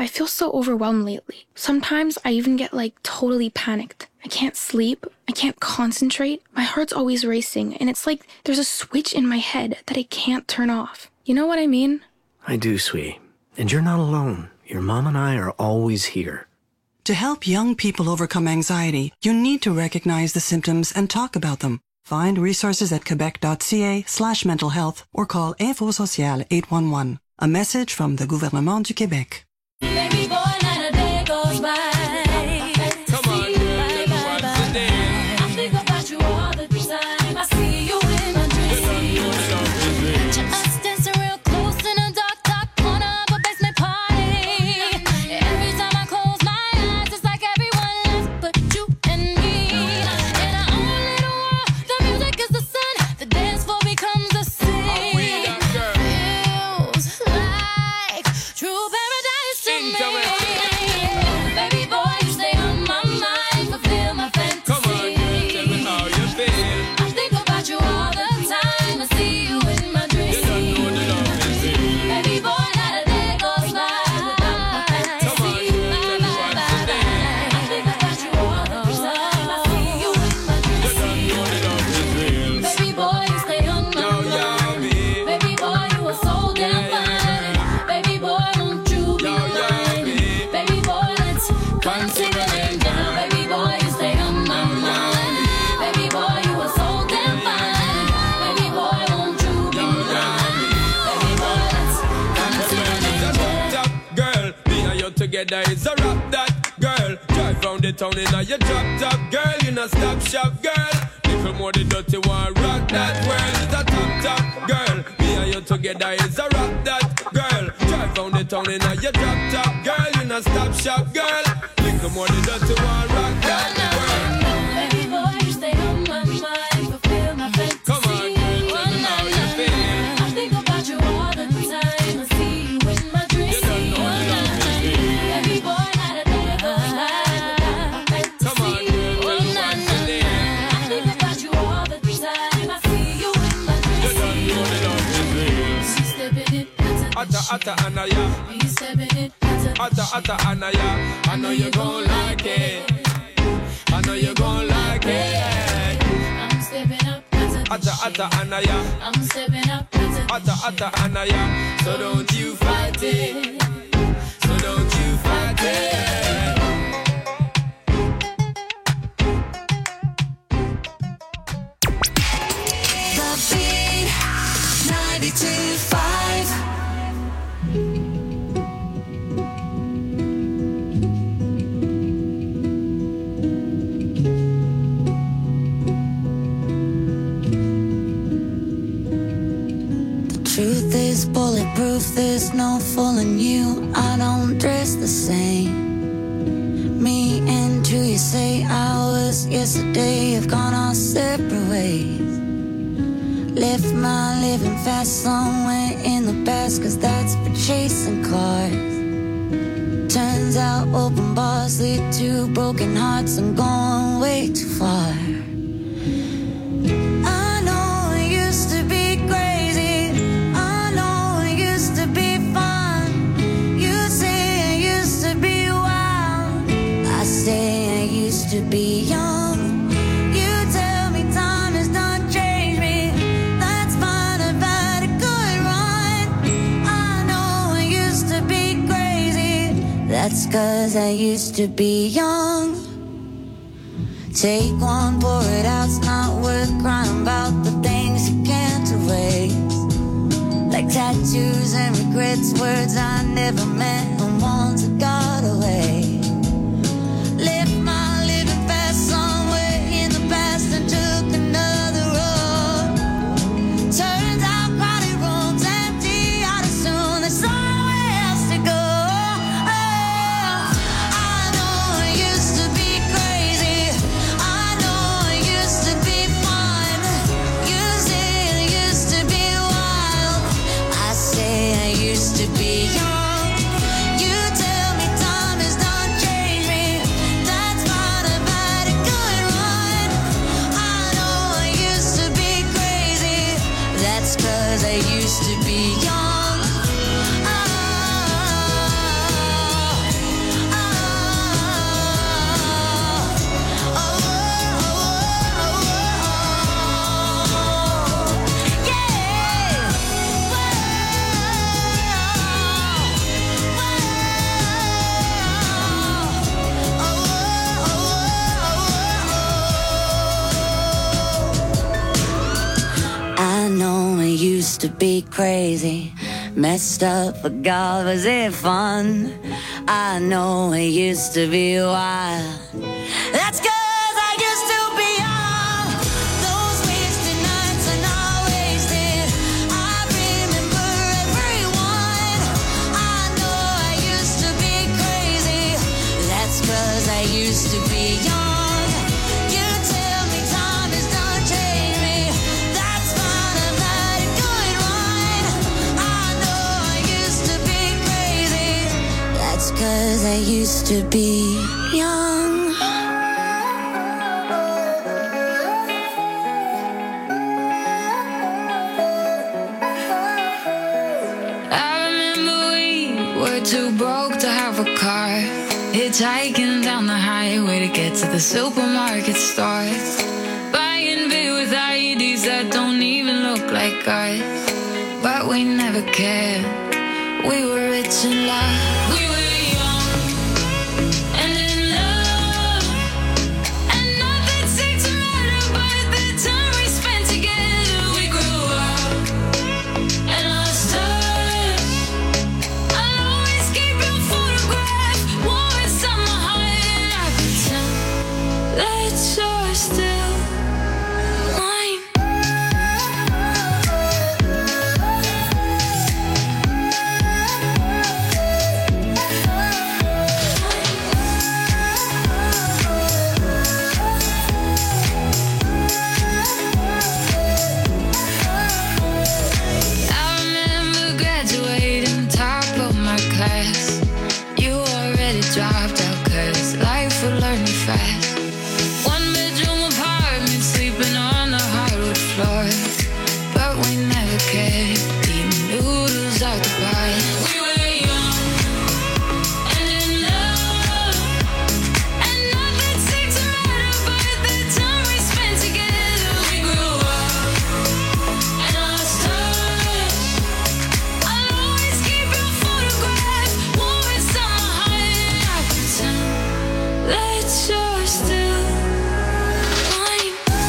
I feel so overwhelmed lately. Sometimes I even get totally panicked. I can't sleep. I can't concentrate. My heart's always racing, and it's like there's a switch in my head that I can't turn off. You know what I mean? I do, sweetie. And you're not alone. Your mom and I are always here. To help young people overcome anxiety, you need to recognize the symptoms and talk about them. Find resources at quebec.ca/mental health or call Info Social 811. A message from the Gouvernement du Québec. Baby boy, not a day goes by. Come on, girl, what's the name? I think about you all the time. I see you in my dreams. Us dancing real close in a dark corner of a basement party. Every time I close my eyes, it's like everyone left but you and me. In our own little world, the music is the sun. The dance floor becomes the sea. Feels like true paradise to me. Baby boy, you stay on my mind, fulfill my fantasy. Come on, girl, tell me how you feel. I think about you all the time. I see you in my dreams. You don't know the love is real. Baby boy, not a day goes by without my fantasy. Come on, girl, tell me what's the name. I think about you all the time. I see you in my You dreams. don't know the love is real. Baby boy, you stay on my Now you're mind. me. Baby boy, you are so damn fine. Baby boy, won't you be Now you're mine? me. Baby boy, let's come sing it down. Baby boy, you stay on my mind. Baby boy, you are so damn fine. Baby boy, won't you be mine? Baby boy, let's come sing it It's a down. top girl. Me and you together is a rap that girl. Drive round the town in a your drop top girl. You not stop shop girl. Little more the dirty one rock that world. It's a top girl. Me and you together is a rap that girl. Drive round the town in a your drop top girl. You not stop shop girl. Little more the dirty one rock that world. Baby boy, you stay on my mind, fulfill my fantasy. Come on, girl, tell me how you feel. I think about you all the time. I see you in my dreams. You don't know the love is real. Baby boy, not a day goes by without my fantasy. Come on, girl, tell me what's the name. I think about you all the time. I see you in my You dreams. don't know the love is real. She's stepping it, Atta Anaya. he's stepping it, Atta Anaya. I know you gon' like it. I know you gon' like it. I'm stepping up, Atta Anaya. I'm stepping up, Atta Anaya. So don't you fight it. So don't you fight it. The Beat 92.5. Truth is bulletproof, there's no fooling you. I don't dress the same. Me and who you say I was yesterday have gone our separate ways. Left my living fast somewhere in the past, 'cause that's for chasing cars. Turns out open bars lead to broken hearts. I'm going way too far. I know it used to be crazy. I know it used to be fun. You say I used to be wild. I say I used to be young. You tell me time has not changed me. That's fine, I've had a good run. I know I used to be crazy. That's 'cause I used to be young. Take one, pour it out, it's not worth crying about the things you can't erase. Like tattoos and regrets, words I never meant and ones that got away. Left my living fast somewhere in the past and took another road. Turns out crowded rooms empty out as soon as somewhere else to go. I know I used to be crazy. I know I used to be fun. You say I used to be wild. I say I used to be young. be crazy, messed up, but God, was it fun? I know it used to be wild. That's 'cause I used to be young. Those wasted nights are not wasted. I remember everyone. I know I used to be crazy. That's 'cause I used to be young. You tell me time has done changed me. That's fine, I've let it go and run. I know I used to be crazy. That's 'cause I used to be young. I remember we were too broke to have a car, hitchhiking down the highway to get to the supermarket store, buying beer with IEDs that don't even look like us. But we never cared. We were rich in love. We were young and in love, and nothing seemed to matter but the time we spent together. We grew up and lost touch. I'll always keep your photograph warm inside my heart, and I pretend that you're still mine. I remember graduating top of my class. You already dropped out 'cause life would learn you fast. One bedroom apartment, sleeping on the hardwood floor. But we never cared. Eating noodles out the bar. We were young and in love, and nothing seemed to matter but the time we spent together. We grew up and lost touch. I'll always keep your photograph warm inside my heart, and I pretend that you're still mine.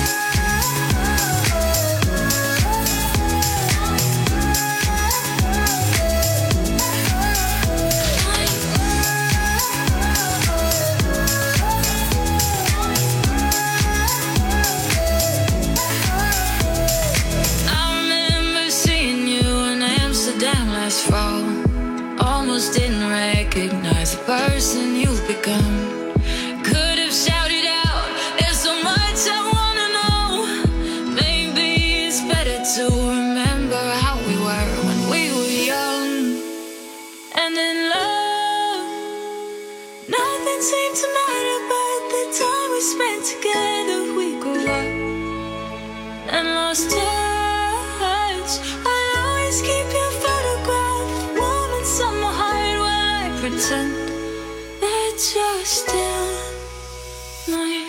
I remember seeing you in Amsterdam last fall. Almost didn't recognize the person you've become. Could have shouted out, there's so much I wanna know. Maybe it's better to remember how we were when we were young and in love. Nothing seemed to matter but the time we spent together. We grew up and lost touch. I'll always keep your photograph warm inside my heart while I pretend that you're still mine.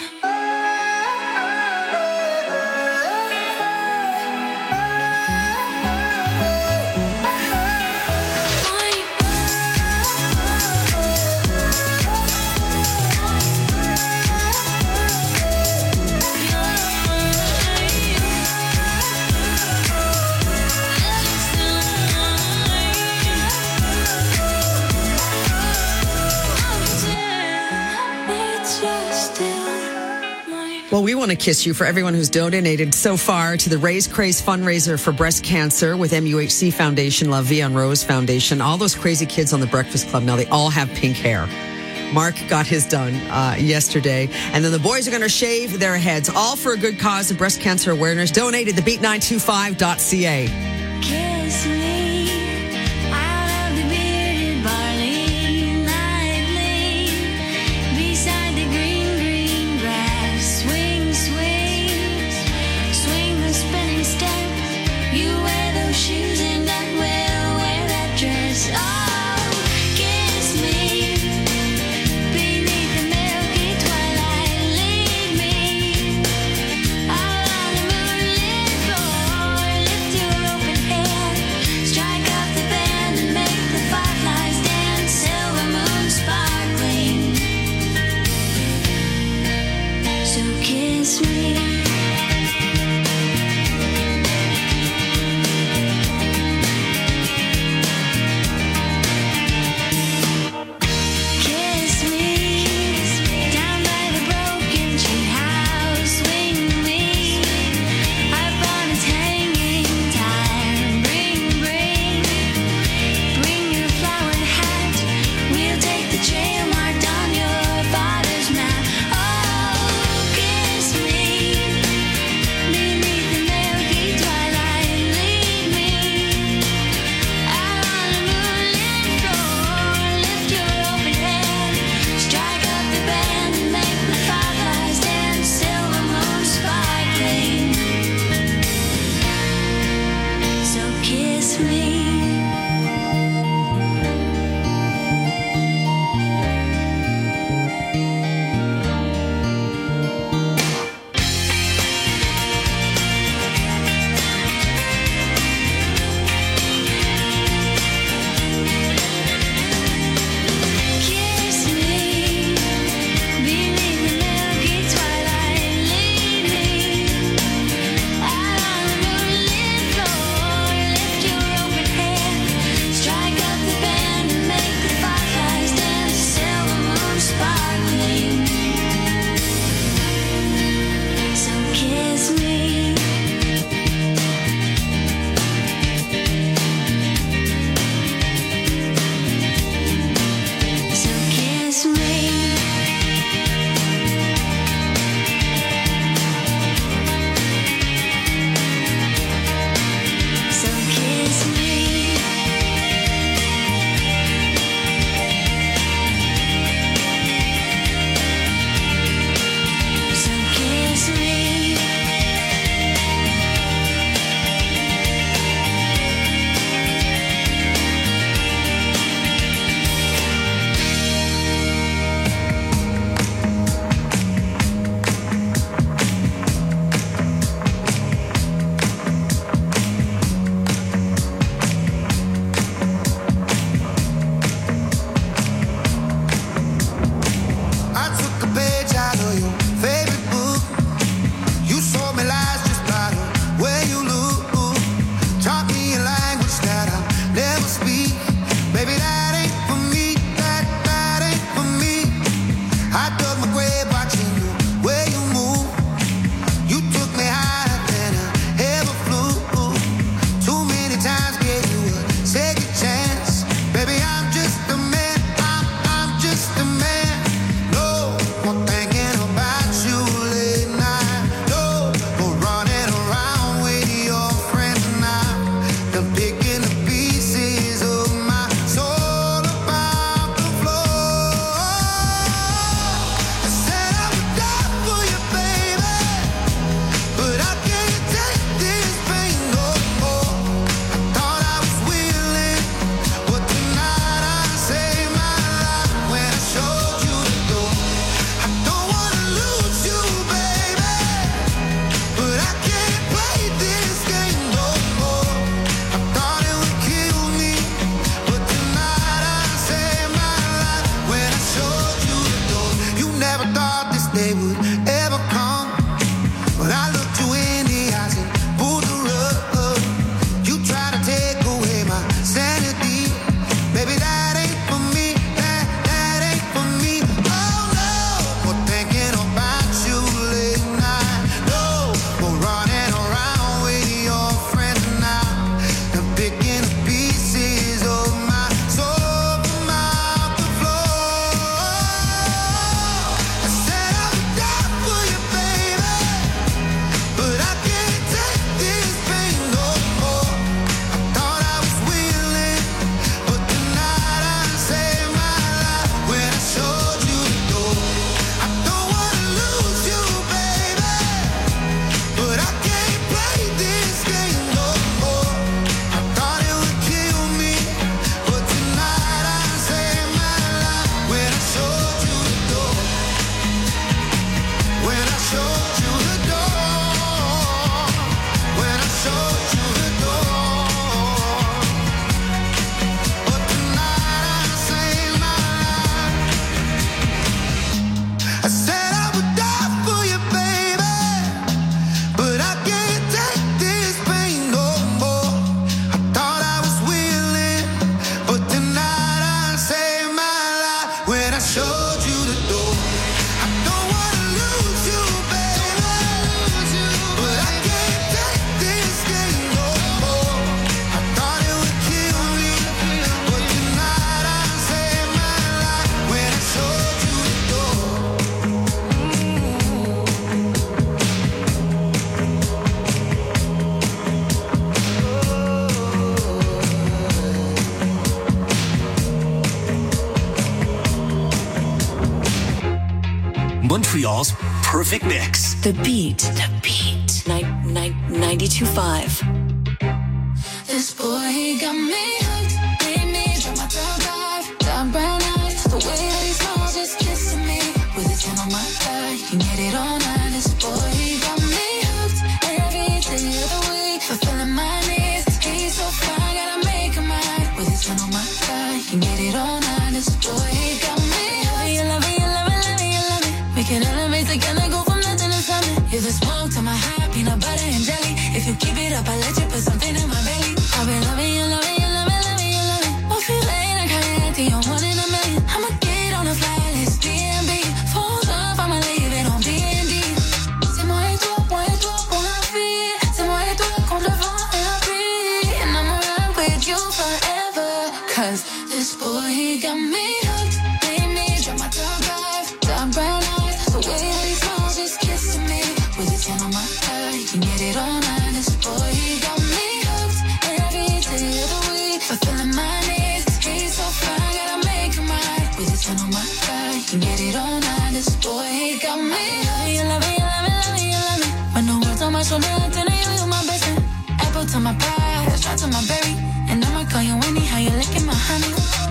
Well, we want to kiss you for everyone who's donated so far to the Raise Craze fundraiser for breast cancer with MUHC Foundation, La Vie en Rose Foundation. All those crazy kids on the Breakfast Club, now they all have pink hair. Mark got his done yesterday. And then the boys are going to shave their heads, all for a good cause of breast cancer awareness. Donate at thebeat925.ca. Kiss me out of the bearded barley nightly, beside the green, green grass. Swing, swing, swing the spinning step. You wear those shoes and I will wear that dress. Oh, kiss me beneath the milky twilight. Lead me out on the moonlit floor. Lift your open hand. I showed you the door. I don't wanna lose you, baby, but I can't take this thing no more. I thought it would kill me, but tonight I saved my life when I showed you the door. Montreal's perfect mix. The Beat. 92.5. This boy, he got me hooked. Made me drop my top off. Dark brown eyes. The way that he smiles, just kissing me. With his hand on my thigh. You get it all night. This boy, he got me hooked. Every day of the week. Fulfilling my needs. He's so fine, gotta make him mine. With his hand on my thigh. You get it all night. This boy, he got me hooked. You love it, you love it, love it, you love it. We can elevate together, go from nothing to something. You're the smoke to my high, peanut butter and jelly. If you keep it up, I let you put something in my belly. I've been loving you, loving you, loving, loving you, loving. Won't feel late, I can't think you're one in a million. I'ma get on a flight list, DMB. Phones up, I'ma leave it on D&D. C'est moi et toi pour la vie. C'est moi et toi contre le vent et la pluie. And I'ma ride with you forever. Cause this boy, he got me hooked. Made me drop my top off. Dark brown eyes. The way that he smiles, just kissing me. With his hand on my thigh. You can get it all night. This boy, he got me hooked. Every day of the week. Fulfilling my needs. He's so fine, gotta make him mine. With his hand on my thigh. You can get it all night. This boy, he got me hooked. You love it, you love it, love it, you love it. When no words on my shoulder, I tell you my best friend. Apple to my pie, shot to my berry. And I'ma call you anyhow, you licking my honey.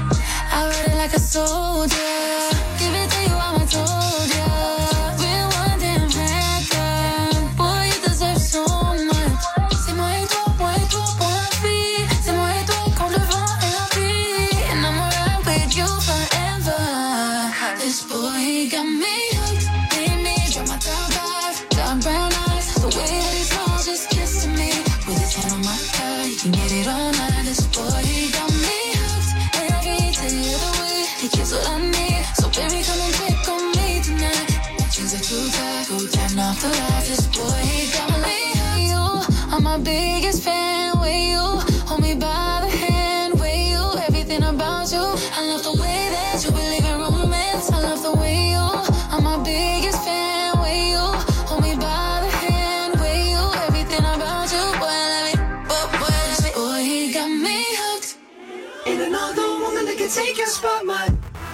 I ride it like a soldier. Give it to you, how I told ya. Real one damn record. Boy, you deserve so much. C'est moi et toi pour la vie. C'est moi et toi contre le vent et la pluie. And I'ma ride with you forever. This boy, he got me hooked. Made me drop my top off. Dark brown eyes. The way that he smiles, just kissing me. With his hand on my thigh. You can get it all night. This boy, he got me hooked. Every day of the week. He gives what I need. So baby, come and pick on me tonight. My jeans are too tight. Go turn off the lights. This boy, he got me hooked. You are my biggest fan. Way you hold me by the hand. Way you, everything about you. I love the way that you believe in romance. I love the way you are my biggest fan. Way you hold me by the hand. Way you, everything about you. Boy, I love it. Boy, I love it. Boy, he got me hooked. Ain't another woman that can take your spot, man.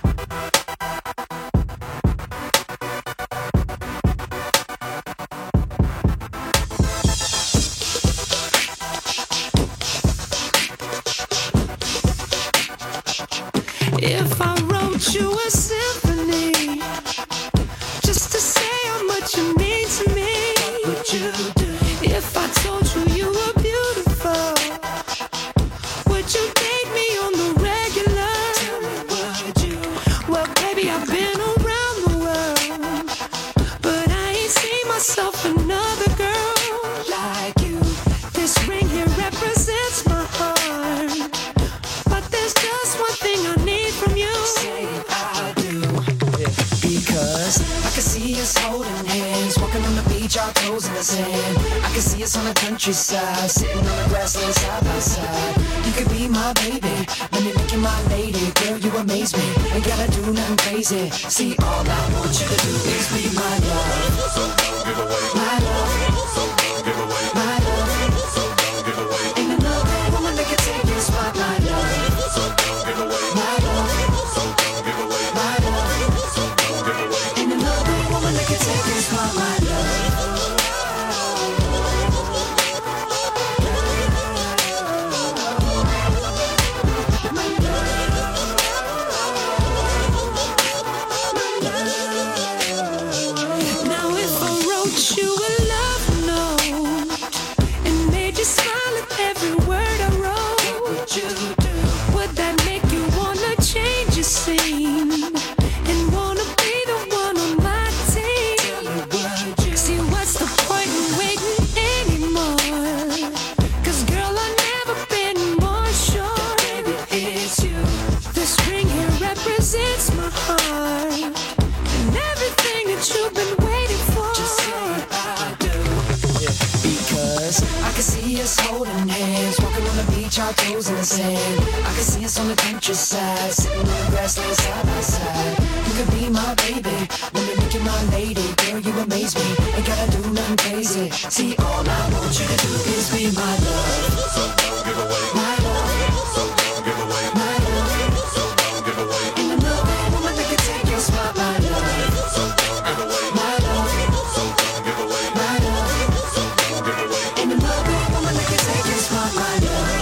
If I wrote you a symphony, just to say how much you mean to me, what would you do? If I told you you were beautiful, would you date me on the regular? Tell me, would you? Well, baby, I've been around the world, but I ain't seen myself another girl like you. This ring here represents my heart, but there's just one thing I need from you. Say I do, because I can see us holding hands, walking on the beach, our toes in the sand. I can see us on the countryside, sitting on the grassland side by side. You could be my baby, let me make you my lady. Girl, you amaze me, ain't gotta do nothing crazy. See, all I want you to do is be my love. So don't give away my love. So don't give away my love. So don't give away. Ain't another woman that can take your spot, my love. So don't give away my love. So don't give away my love. So don't give away. Ain't another woman that can take your spot, my love. Now if I wrote you a love beach, our toes in the sand. I can see us on the countryside, sitting on the grassland side by side. You could be my baby, let me make you my lady. Girl, you amaze me, ain't gotta do nothing crazy. See, all I want you to do is be my love. So don't give away my love. So don't give away my love. So don't give away. In the love, woman that can take your spot, my love. So don't give away my love. So don't give away my love. So don't give away. In the love, woman that can take your spot, my love.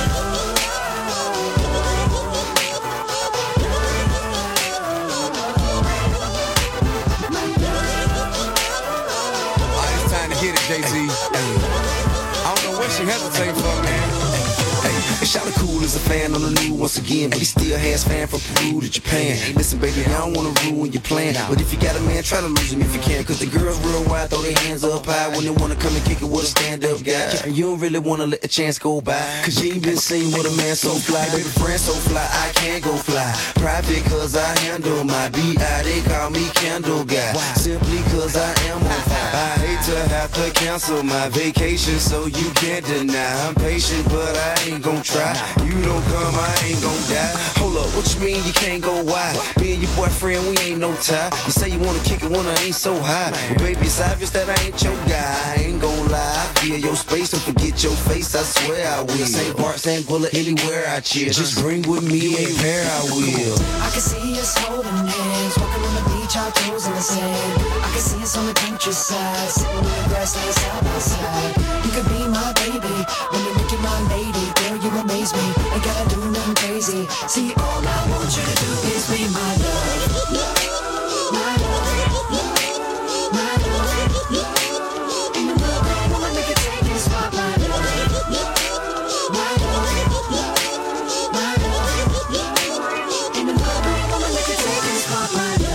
It's time to hit it, Jay-Z. I don't know what she hesitating for, man. Shout cool as a fan on the new once again, but he still has fan from Peru to Japan. Listen, baby, I don't wanna ruin your plan, but if you got a man, try to lose him if you can. Cause the girls worldwide throw their hands up high when they wanna come and kick it with a stand-up guy. And you don't really wanna let the chance go by, cause you ain't been seen with a man so fly. Baby, friend so fly, I can't go fly. Private cause I handle my B.I. They call me Candle Guy, simply cause I am on fire. I hate to have to cancel my vacation, so you can't deny. I'm patient, but I ain't gon' try. You don't come, I ain't gon' die. Hold up, what you mean you can't go wide? Me and your boyfriend, we ain't no tie. You say you wanna kick it when I ain't so high. But baby, it's obvious that I ain't your guy. I ain't gon' lie, I feel your space and forget your face, I swear I will. St. Bart, St. Bullet, anywhere I chill. Just bring with me a pair, I will. I can see us holding hands, walking on the beach, our toes in the sand. I can see us on the countryside, sitting on the grassland side by side. You could be my baby, let me make you my lady. Girl, you amaze me, ain't gotta do nothing crazy. See, all I want you to do is be my love. My love, my love. In the love, woman, make it take your spot, my love. My love, my love. In the love, woman, make it take your spot, my love.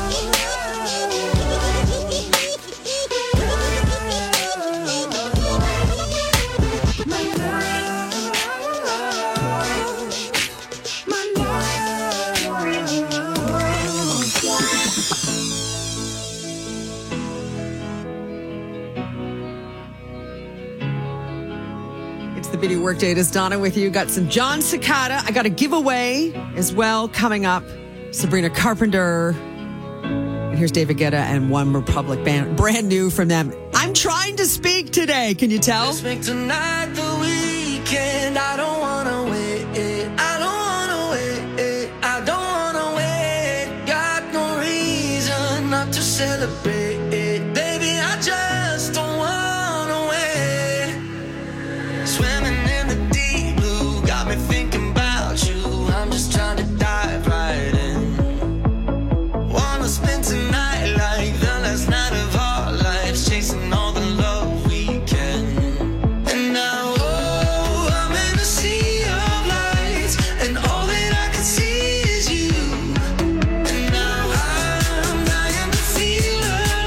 The Beauty Workday. It is Donna with you. Got some John Cicada. I got a giveaway as well coming up. Sabrina Carpenter. And here's David Guetta and One Republic Band. Brand new from them. I'm trying to speak today. Can you tell? Let's make tonight the weekend. I don't wanna wait. I don't wanna wait. I don't wanna wait. Got no reason not to celebrate. Baby, I just don't wanna wait. Swimming in the deep blue, got me thinking about you. I'm just trying to dive right in. Wanna spend tonight like the last night of our lives, chasing all the love we can. And now, oh, I'm in a sea of lights, and all that I can see is you. And now I'm dying to feel alive.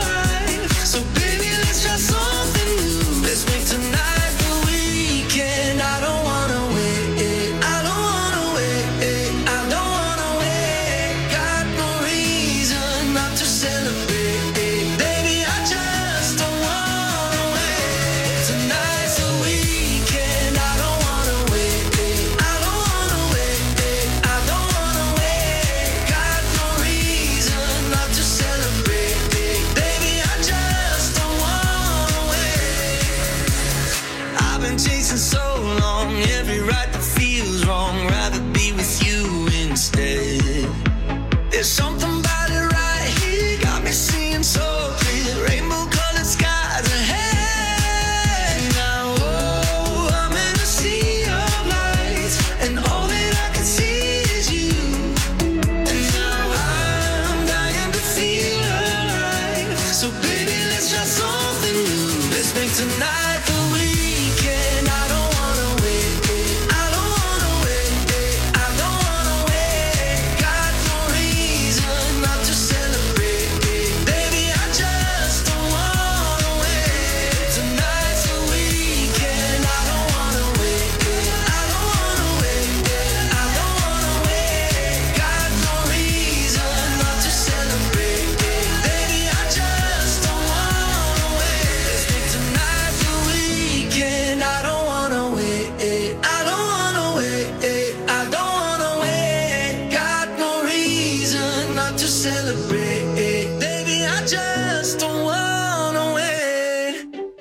celebrate. Baby, I just don't wanna wait.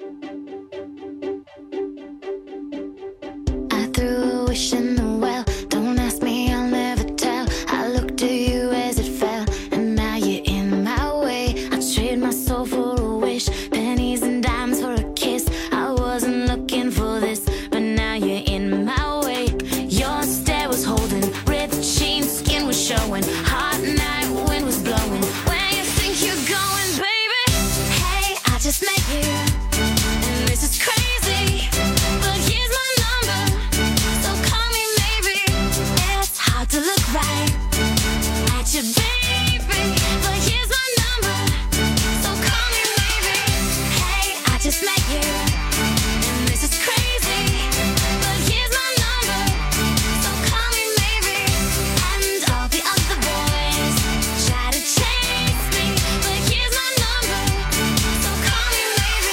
I threw a wish in the well. Don't ask me, I'll never tell. I looked at you as it fell, and now you're in my way. I trade my soul for a wish, pennies and dimes for a kiss. I wasn't looking for this, but now you're in my way. Your stare was holding, ripped jeans, skin was showing. Hot night, wind was blowing. Where you think you're going, baby? Hey, I just met you, and this is crazy, but here's my number, so call me maybe. It's hard to look right at you, baby, but here's my number, so call me maybe. Hey, I just met you, and this is crazy, but here's my number, so call me maybe. And all the other boys try to chase me, but here's my number, so call me maybe.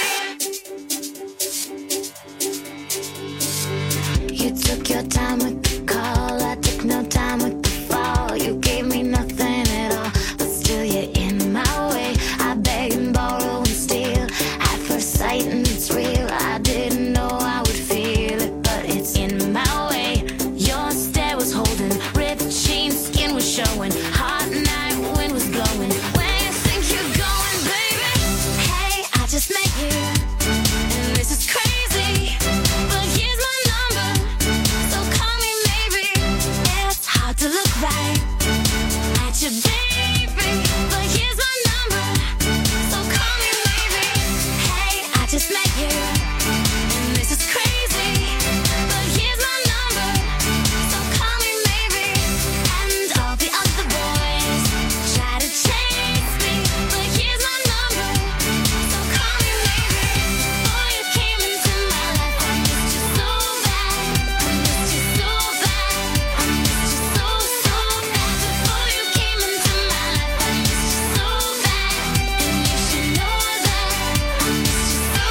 You took your time with the call, I took no time with the fall. You gave me nothing at all, but still you're in my way. I beg and borrow and steal at first sight, and it's real. I didn't know I would feel it, but it's in my way. Your stare was holding, ripped jeans, skin was showing. Hot night, wind was blowing. Where you think you're going, baby? Hey, I just met you, and this is crazy, but here's my number, so call me maybe. It's hard to look right at you, baby, but here's my number, so call me maybe. Hey, I just met you, and this is crazy, but here's my number, so call me maybe. And all the other boys try to chase me, but here's my number, so call me maybe. Before you came into my life, I missed you so bad. I missed you so bad. I missed you so, so bad. Before you came into my life, I missed you so bad. And you should know that I missed you so,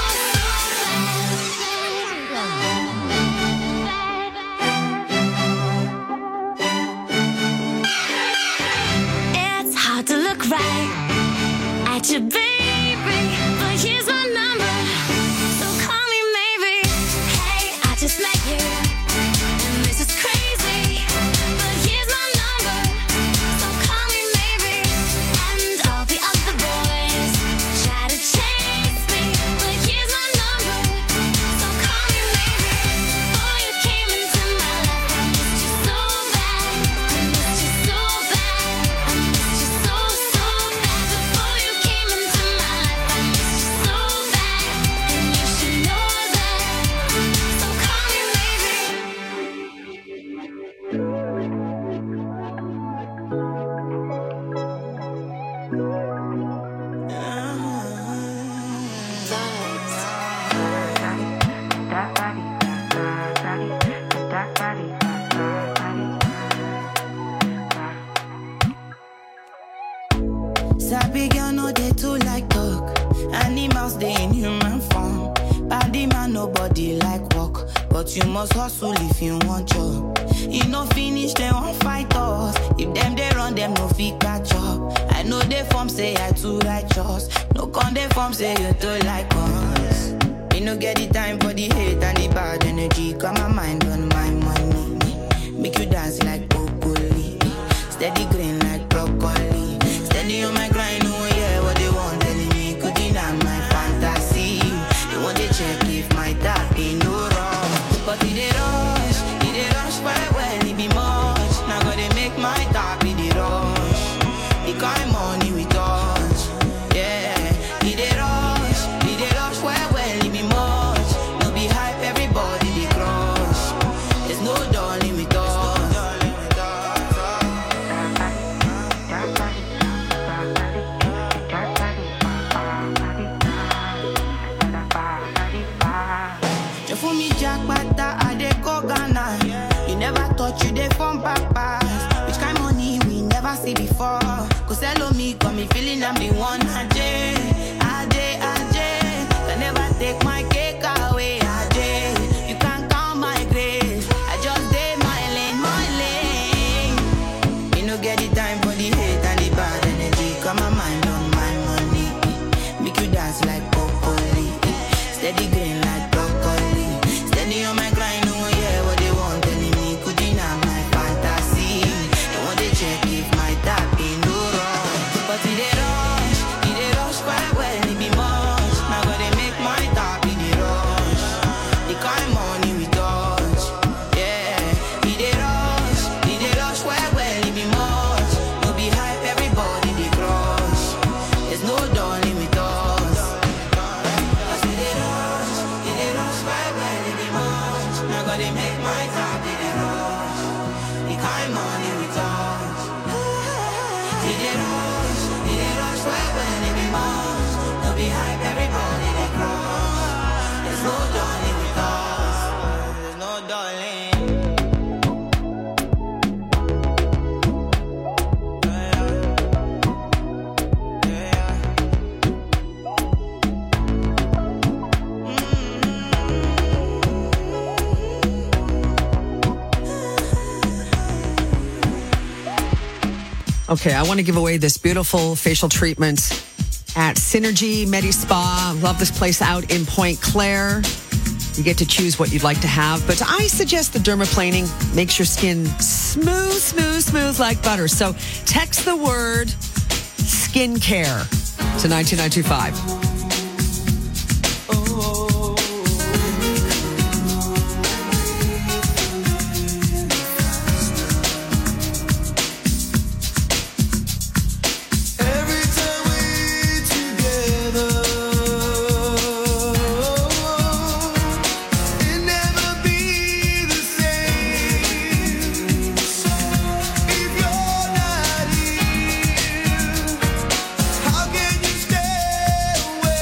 it's hard to look right at you, baby, but here's my number, so call me maybe. Hey, I just met you, and this is crazy, but here's my number, so call me maybe. And all the other boys try to chase me, but here's my number, so call me maybe. Before you came into my life, I missed you so bad. I missed you so bad. I missed you so, so bad. Before you came into my life, I missed you so bad. And you should know that, so call me Sabi girl no dey too like talk. Animals dey in human form. Body man nobody like work, but you must hustle if you want job. You no finish dem wan fight us. If dem dey run dem no fit catch up. I know dey form say I too righteous. No con dey form say you too like us. Me no get the time for the hate and the bad energy. Got my mind on my money. Make you dance like broccoli. Steady green like broccoli. Steady on my grind, oh yeah, what they want telling me could deny my fantasy. They want to check if my tap ain't no wrong. But it dey rush well, it be much. Now gotta make my tap in the rush. The kind money we touch, yeah. It dey rush well, it be much. No be hype, everybody they crush. There's no darling with us. You fool me jackpata, I dey go Ghana. You never thought you dey from papas. Which kind money we never see before? Cause hello me, got me feeling I'm the one. Ajay. Can never take my cake away. Ajay. You can't count my grace. I just did my lane. You no get the time for the hate and the bad energy. But it rush quite well, it be much. Now go they make my top in the rush. The kind money we touch, yeah. It rush quite well, it be much. No be hype, everybody they crush. There's no darling with us. Cause it rush quite well, it be much. Now go they make my top in the rush. The kind money we touch. It rush quite well, it be much. No be hype, everybody they crush. There's no darling with us. There's no darling. Okay, I want to give away this beautiful facial treatment at Synergy Medi Spa. Love this place out in Point Claire. You get to choose what you'd like to have, but I suggest the dermaplaning makes your skin smooth like butter. So text the word skincare to 92925. How can you stay away?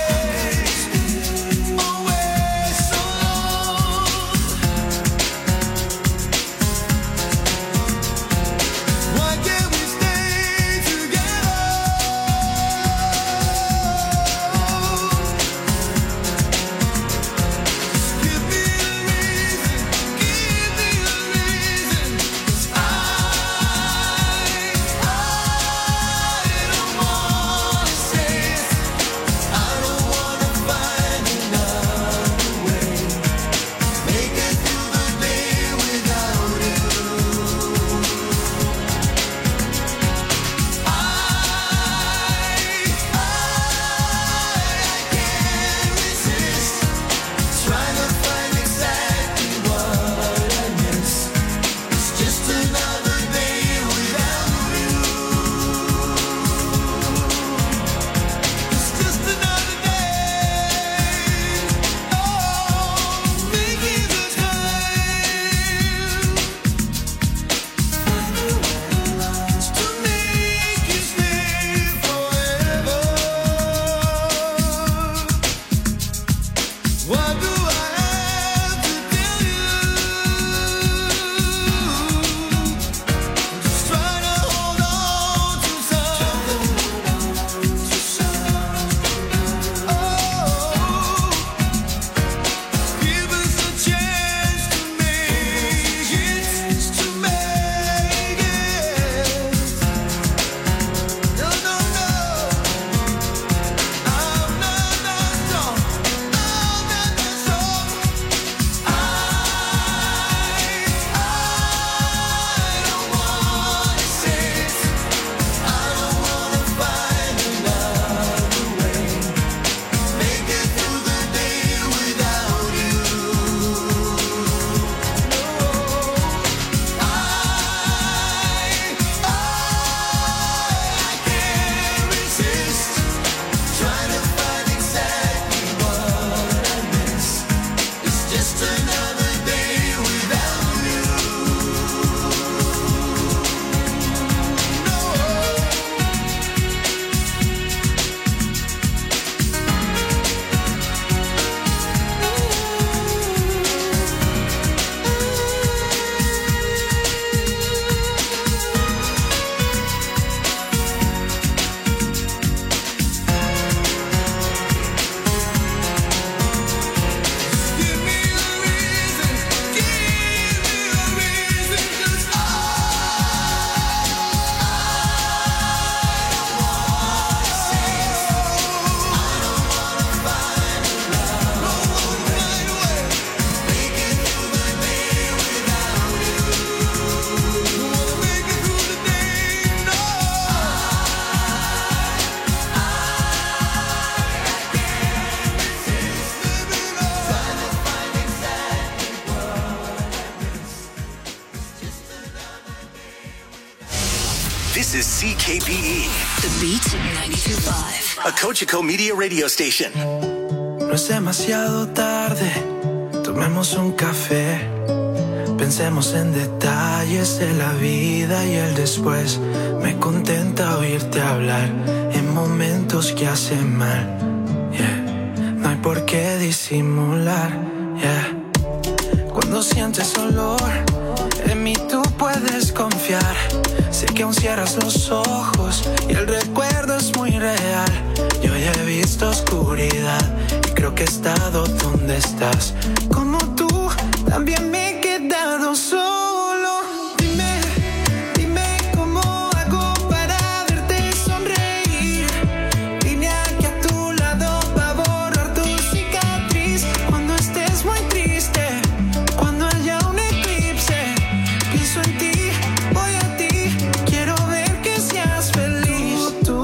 This is CKPE. The Beat 92.5. A Cogeco Media radio station. No es demasiado tarde, tomemos un café. Pensemos en detalles de la vida y el después. Me contenta oírte hablar en momentos que hacen mal. Yeah. No hay por qué disimular. Yeah. Cuando sientes olor, en mí tú puedes confiar. Sé que aún cierras los ojos y el recuerdo es muy real. Yo ya he visto oscuridad y creo que he estado donde estás. Como tú, también me he quedado solo. Dime, dime cómo hago para verte sonreír. Vine aquí a tu lado para borrar tu cicatriz. Cuando estés muy triste, cuando haya un eclipse, pienso en ti, voy a ti, quiero ver que seas feliz.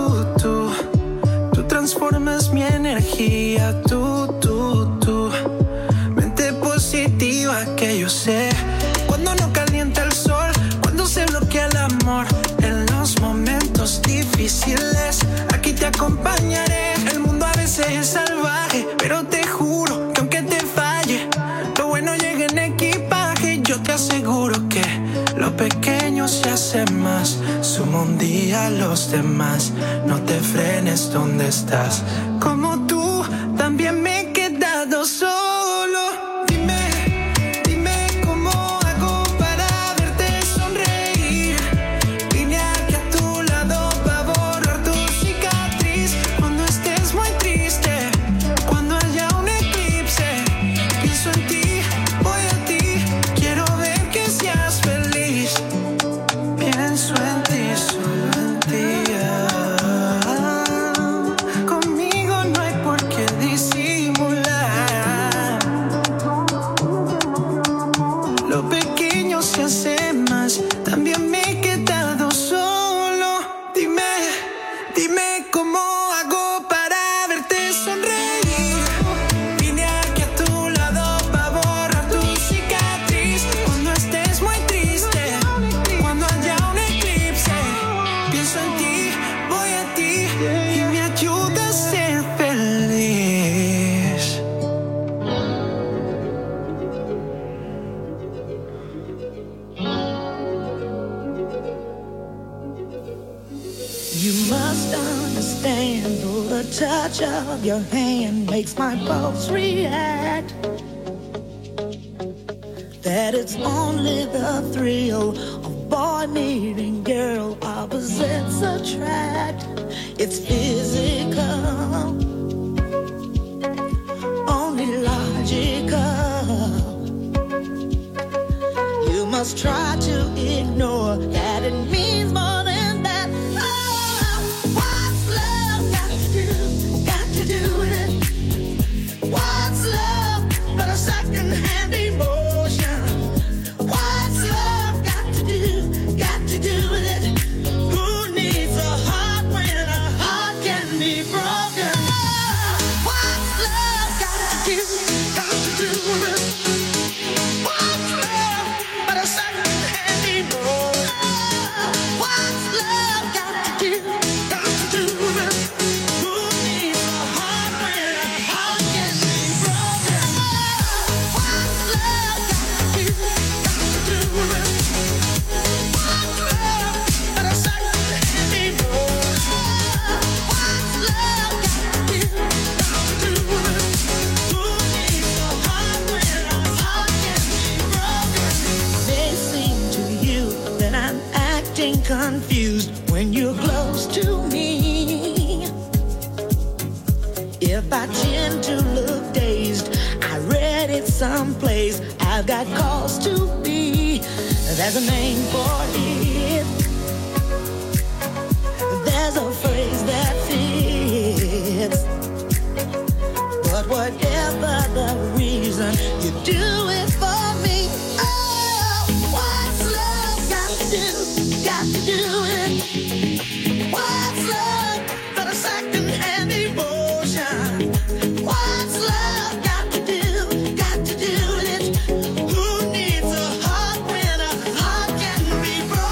Tú transformas mi energía, tú. Mente positiva que yo sé. Cuando no calienta el sol, cuando se bloquea el amor, en los momentos difíciles, aquí te acompañaré. El mundo a veces es salvaje, pero te juro que aunque te falle, lo bueno llega en equipaje. Yo te aseguro que lo pequeño se hace más. Suma un día a los demás. No te frenes donde estás. Como tú, también me he quedado solo. Dime cómo hago para verte sonreír. Vine aquí a tu lado para borrar tu cicatriz. Cuando estés muy triste, cuando haya un eclipse, pienso en ti, voy a ti, quiero ver que seas feliz. Pienso en ti, solo en ti. Conmigo no hay por qué disimular. Lo pequeño se hace más. También me he quedado solo. Dime cómo hago para verte sonreír. Vine aquí a tu lado para borrar tu cicatriz. Cuando estés muy triste, cuando haya un eclipse, pienso en ti, voy a ti y me ayuda a ser feliz. You must understand, though the touch of your hand makes my pulse react, that it's only the thrill of boy meeting girl opposites attract. It's physical, only logical. You must try to ignore that it means more than that. Oh, what's love got to do with it? What's love but a second-hand emotion? What's love got to do with it? Who needs a heart when a heart can be broken? What's love got to do with it? What's love but a second-hand emotion? What's love got to do with it? Who needs a heart when a heart can be broken? What's love got to do with it? What's love but a second-hand emotion? What's love got to do with it? Who needs a heart when a heart can be broken? May seem to you that I'm acting confused when you're close to me. If I tend to look dazed, I read it someplace. I've got cause to be. There's a name for it. There's a phrase that fits. But whatever the reason, you do it for me. Oh, what's love got to do with it? What's love but a second-hand emotion? What's love got to do with it? Who needs a heart when a heart can be broken?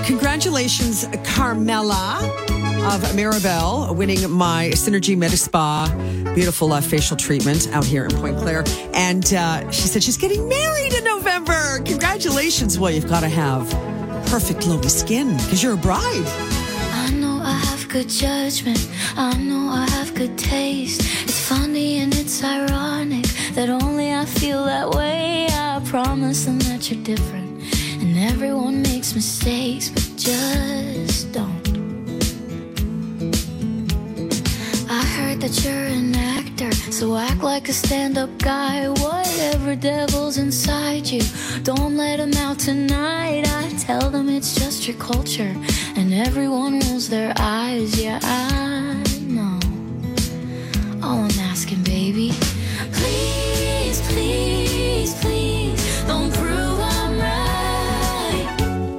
Congratulations, Carmela of Mirabel, winning my Synergy Metaspa beautiful facial treatment out here in Point Claire. And she said she's getting married in November. Congratulations. Well, you've got to have perfect glowy skin because you're a bride. I know I have good judgment. I know I have good taste. It's funny and it's ironic that only I feel that way. I promise them that you're different. And everyone makes mistakes, but just don't. I heard that you're an actor, so act like a stand-up guy. Whatever devil's inside you, don't let them out tonight. I tell them it's just your culture, and everyone rolls their eyes. Yeah, I know. All I'm asking, baby, please, please, please, don't prove I'm right.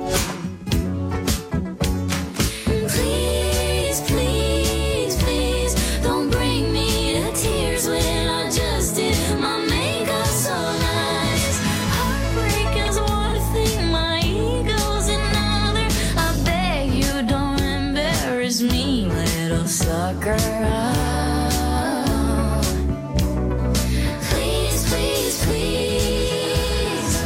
Please, please, please, don't bring me to tears when I just did my makeup so nice. Heartbreak is one thing, my ego's another. I beg you don't embarrass me, little sucker. Please, please, please.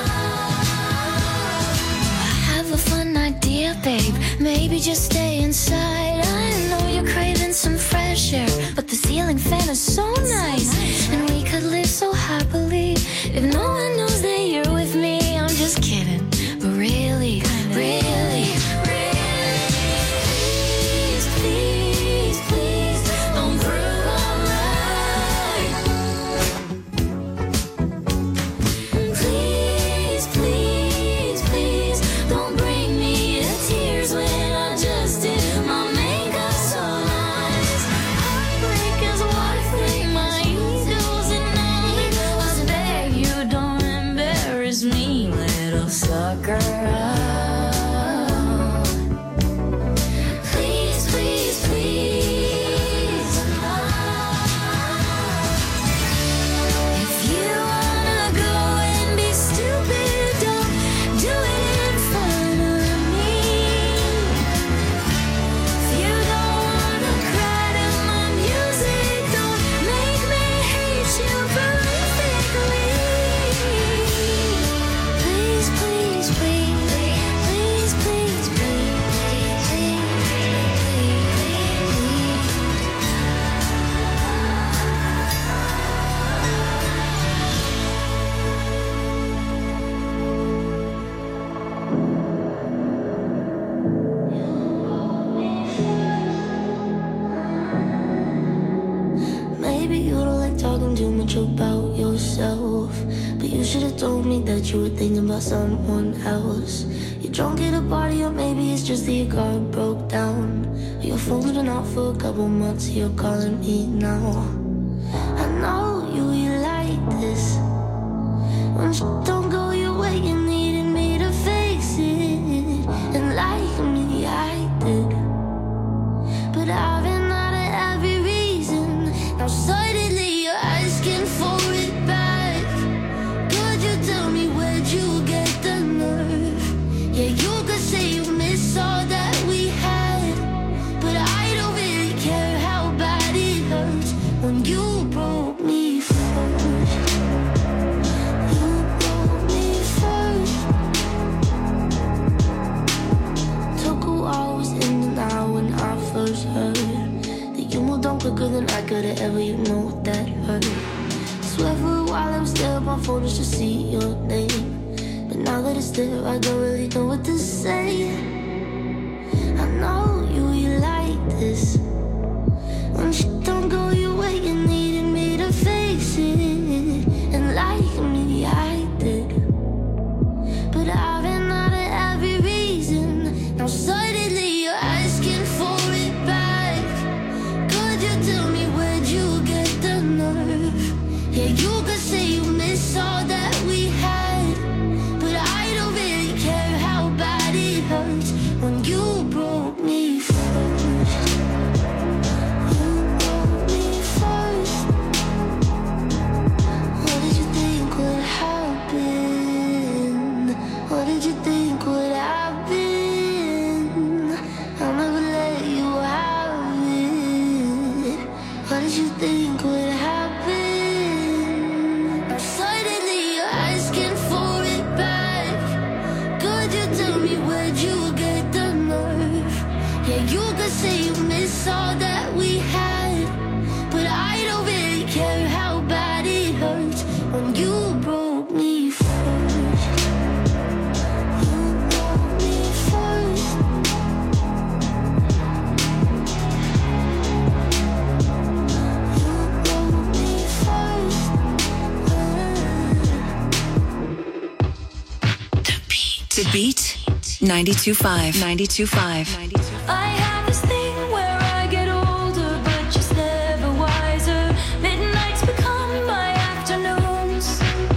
I have a fun idea, babe. Maybe just stay inside. I know you're craving some fresh air, but the ceiling fan is so nice, and we could live so happily if no one knows that you're with me. I'm just kidding, but really, really, really, please, please, please, don't prove I'm right. Please, please, please, don't bring me to tears when I just did my makeup so nice. Heartbreak is one thing, my ego's another. I beg you don't embarrass me, little sucker. Please, please, please. If you wanna go and be stupid, don't do it in front of me. If you don't wanna cry to my music, don't make me hate you perfectly. Please, please, please, please, please, please, please, maybe you don't like talking too much about yourself, but you should have told me that you were thinking about someone else. You're drunk at a party, or maybe it's just that your car broke down. Your phone's been out for a couple months, you're calling me now. I know you like this. When shit don't go your way, you needed me to face it. And like me, I did. But I've been out of every reason. Now suddenly you're asking for it back. Could you tell me where'd you get the nerve? Yeah, you could say you miss all that we had, but I don't really care how bad it hurts when you broke me first. You broke me first. Took a while, was in and out when I first heard that you moved on quicker than I could have ever, you know that hurt. Swear for a while I was there on my phone just to see your name, but now that it's there I don't really know what to say. I know you like this. When shit don't go your way, you needed me to face it. And like me, I did. But I've been out of every reason. Now suddenly you're asking for it back. Could you tell me where'd you get the nerve? Yeah, you could say you miss all that we had, but I don't really care how bad it hurts Yeah, you could say you miss all that we had, but I don't really care how bad it hurts when you broke me first. You broke me first. You broke me first. The Beat 92.5. 92.5. I have this thing where I get older, but just never wiser. Midnights become my afternoons.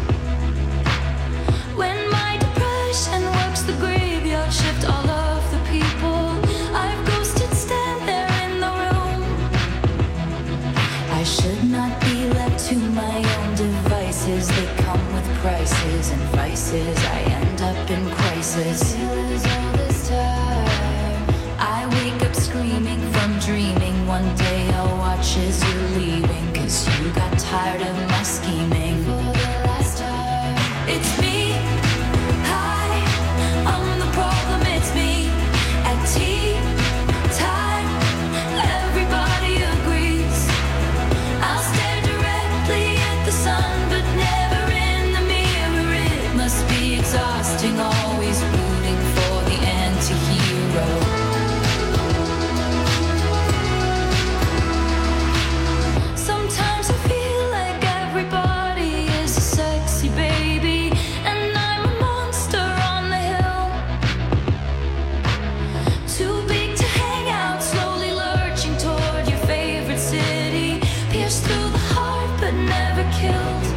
When my depression works the graveyard shift, all of the people I've ghosted stand there in the room. I should not be left to my own devices. They come with prices and vices. I end up in crisis. I wake up screaming from dreaming. One day I'll watch as you're leaving, 'cause you got tired of my scheming. For the last time, it's me. Hi, I'm the problem, it's me. At tea time, everybody agrees. I'll stare directly at the sun, but never in the mirror. It must be exhausting, always rooting for the anti-hero. Sometimes I feel like everybody is a sexy baby, and I'm a monster on the hill. Too big to hang out, slowly lurching toward your favorite city. Pierced through the heart, but never killed.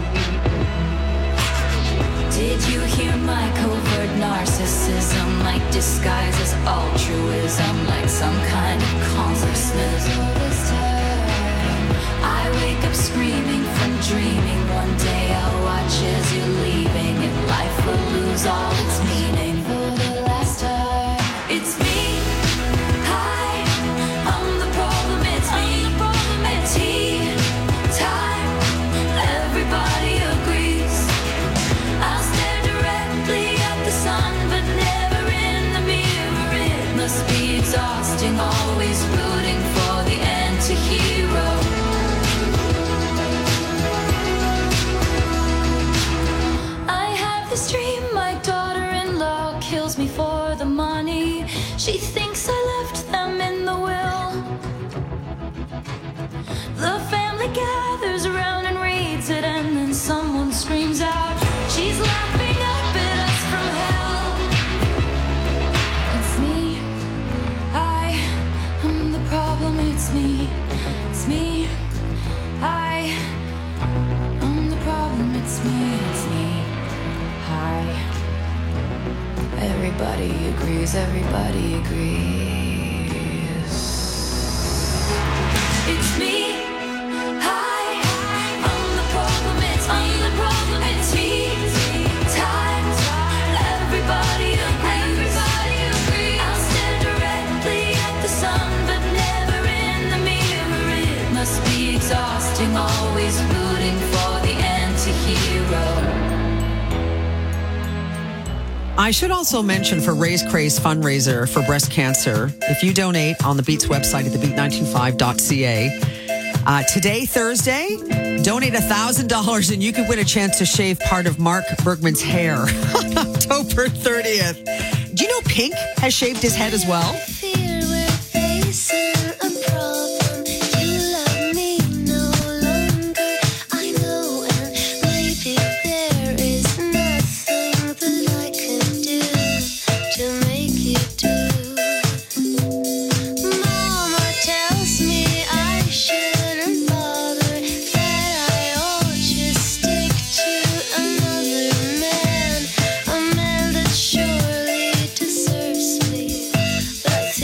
Did you hear my covert narcissism? Like disguise as altruism, like some kind of consciousness. This time, I wake up screaming from dreaming. One day I'll watch as you're leaving, and life will lose all its meaning. For the last time, it's me. Hi, I'm the problem, it's me. At tea time, everybody agrees. I'll stare directly at the sun, but never in the mirror. It must be exhausting, always rooting for the anti-hero. I have this dream, my daughter-in-law kills me for the money. She thinks I left them in the will. The family gathers around and reads it, and then someone screams out, she's laughing up at us from hell. It's me. I am the problem, it's me. It's me. I am the problem, it's me. It's me. Hi. Everybody agrees, everybody agrees. It's me. Hi, I'm the problem, it's me. I'm the problem, it's me. Time, everybody agrees. Everybody agrees. I'll stare directly at the sun, but never in the mirror. It must be exhausting, always rooting for the anti-hero. I should also mention for Raise Craze fundraiser for breast cancer, if you donate on the Beats website at thebeat925.ca, today, Thursday, donate $1,000 and you can win a chance to shave part of Mark Bergman's hair on October 30th. Do you know Pink has shaved his head as well? Fear we're facing a problem. You love me no longer. I know, and maybe there is nothing that I can do to make you do. Mama tells me I shouldn't bother, that I ought just stick to another man, a man that surely deserves me. But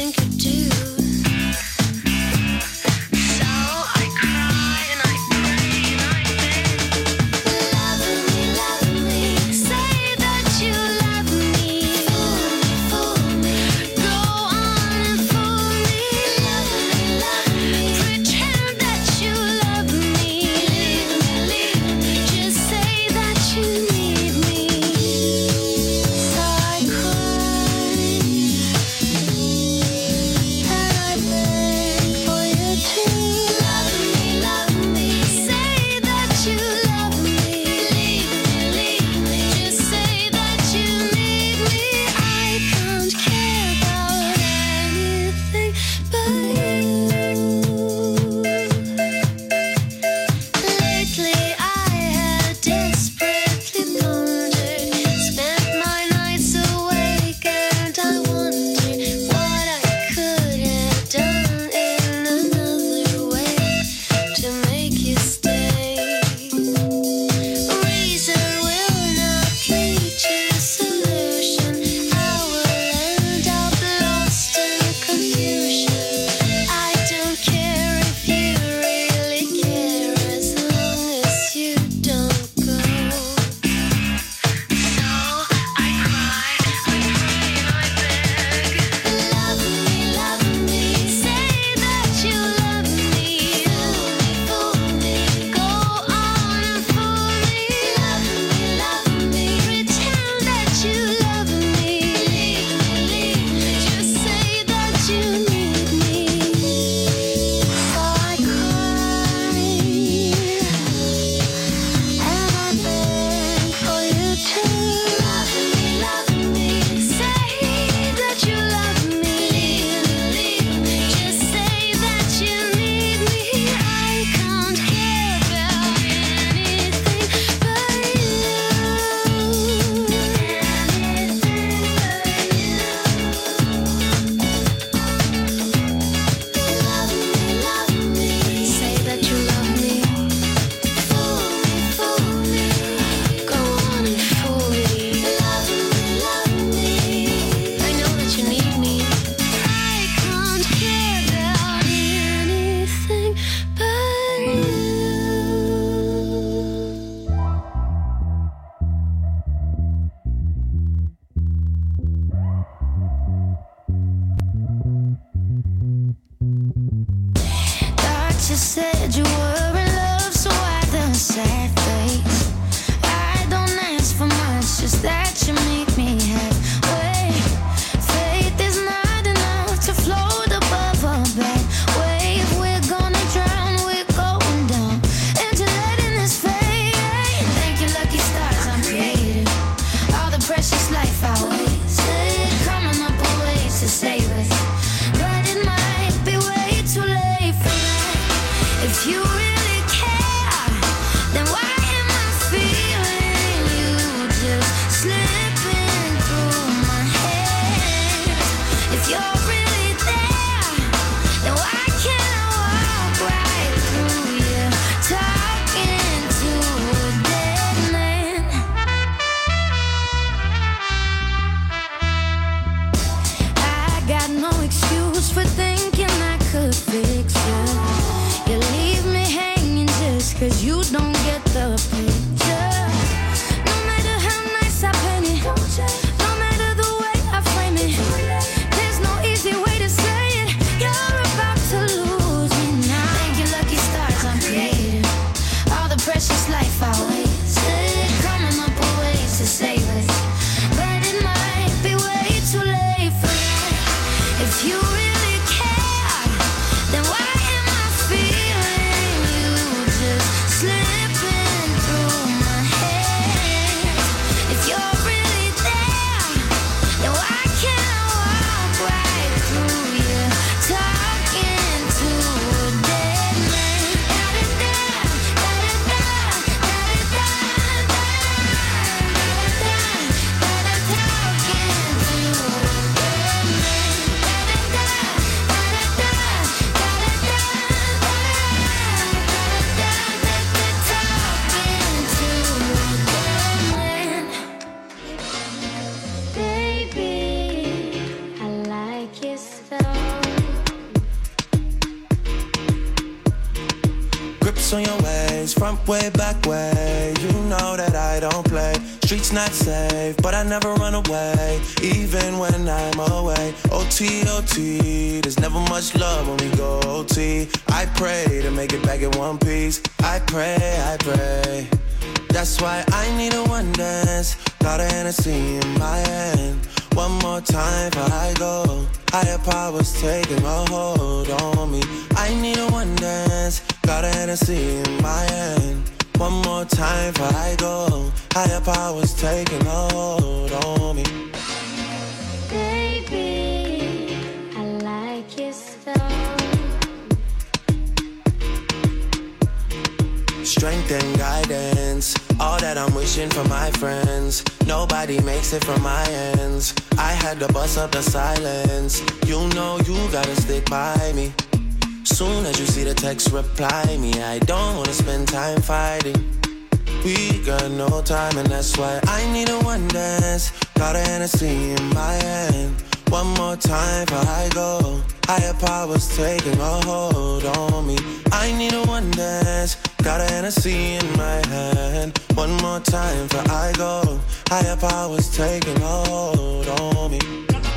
just said you were in love, so why the sad face? I don't ask for much, just that you make me halfway. Faith is not enough to float above a bad wave. We're gonna drown, we're going down into letting this fade. Thank you, lucky stars, I'm creative. All the precious life I wasted, coming up with ways to save it. But it might be way too late for that. If you really care, then why am I feeling you just slipping through my hands? If you're really there, then why can't I walk right through you, talking to a dead man? I got no excuse for thinking I could fix you. You leave me hanging just 'cause you don't get the picture. No matter how nice I paint it, no matter the way I frame it, there's no easy way to say it. You're about to lose me now. Thank you, lucky stars, I'm creative. All the precious life I wasted, coming up with ways to save it. But it might be way too late for that. If you really care, then why am I feeling you just slipping through my hands? If you're really there, then why can't I walk right through you, talking to a dead man? Baby, I like your style. Grips on your ways, front way, back way. You know that I don't play. Streets not safe, but I never run away, even when I'm away. OT, OT, there's never much love when we go OT. I pray to make it back in one piece. I pray, I pray. That's why I need a one dance. Got a Hennessy in my hand. One more time before I go. Higher powers taking a hold on me. I need a one dance. Got a Hennessy in my hand. One more time before I go. Higher powers taking a hold on me. Baby, I like your style. Strength and guidance, all that I'm wishing for my friends. Nobody makes it from my ends. I had to bust up the silence. You know you gotta stick by me. Soon as you see the text, reply me. I don't wanna spend time fighting. We got no time, and that's why I need a one dance. Got a Hennessy in my hand. One more time before I go. Higher powers taking a hold on me. I need a one dance. Got a Hennessy in my hand. One more time before I go. Higher powers taking a hold on me.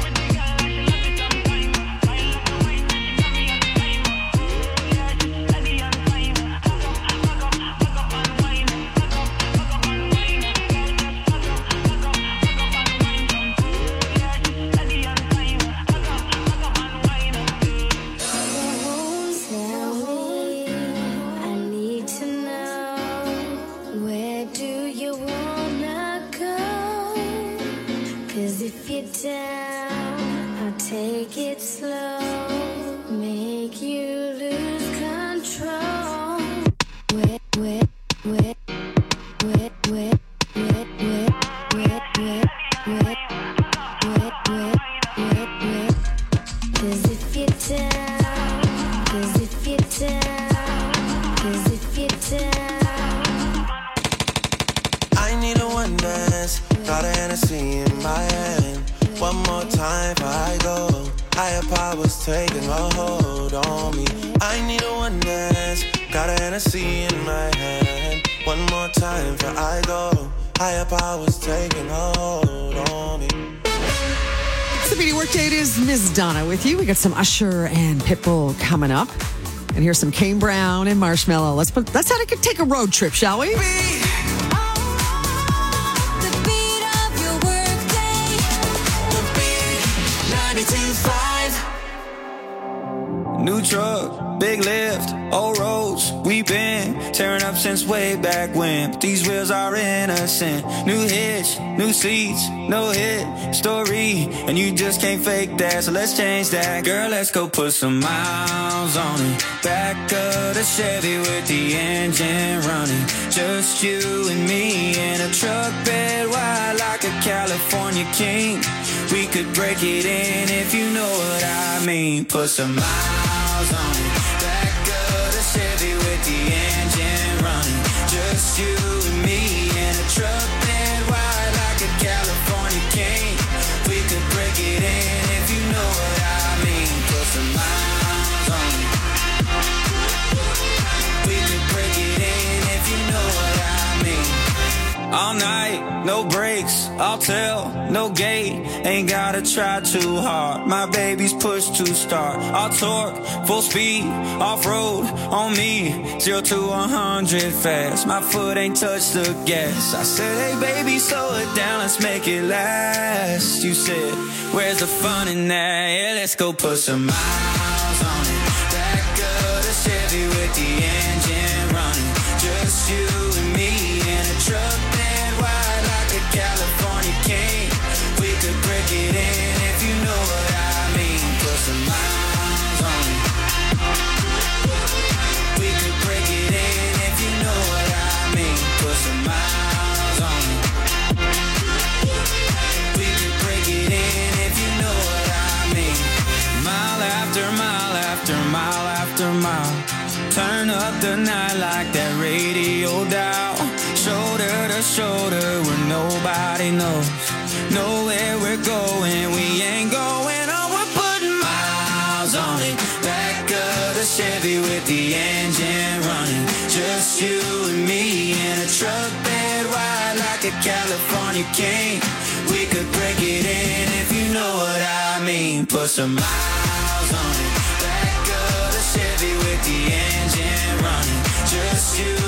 Down, I'll take it slow, make you lose control. Wet, wet, wet, wet, wet, wet, wet, wet, wet, wet, wet, wet, wet, wet. 'Cause if you're down, 'cause if you're down, 'cause if you're down. I need a one dance. Got a Hennessy in my hand. One more time before I go. Higher powers taking a hold on me. I need a one dance. Got a Hennessy in my hand. One more time before I go. Higher powers taking a hold on me. It's the BD Workday. It is Ms. Donna with you. We got some Usher and Pitbull coming up. And here's some Kane Brown and Marshmello. Let's how to take a road trip, shall we? New truck, big lift, old roads, we been tearing up since way back when. But these wheels are innocent. New hitch, new seats, no hit story, and you just can't fake that. So let's change that, girl. Let's go put some miles on it. Back of the Chevy with the engine running. Just you and me in a truck bed wide like a California king. We could break it in if you know what I mean. Put some miles on it. Back of the Chevy with the engine running. Just you and me in a truck bed wide like a California king. We could break it in if you know what I mean. Put some miles on it. We could break it in if you know what I mean. All night, no brakes, I'll tell, no gate. Ain't gotta try too hard. My baby's push to start. I'll torque, full speed, off-road on me. 0 to 100 fast. My foot ain't touched the gas. I said, hey baby, slow it down, let's make it last. You said, where's the fun in that? Yeah, let's go put some miles on it. Back of the Chevy with the engine running. Just you and me in a truck bed wide like a California king. We could break it in if you know what I mean. Put some miles on it. We could break it in if you know what I mean. Put some miles on it. We could break it in if you know what I mean. Mile after mile after mile after mile. Turn up the night like that radio dial. Shoulder to shoulder where nobody knows. Know where we're going, we ain't going on. We're putting miles on it. Back of the Chevy with the engine running. Just you and me in a truck bed wide like a California king. We could break it in if you know what I mean. Put some miles on it. Back of the Chevy with the engine running. Just you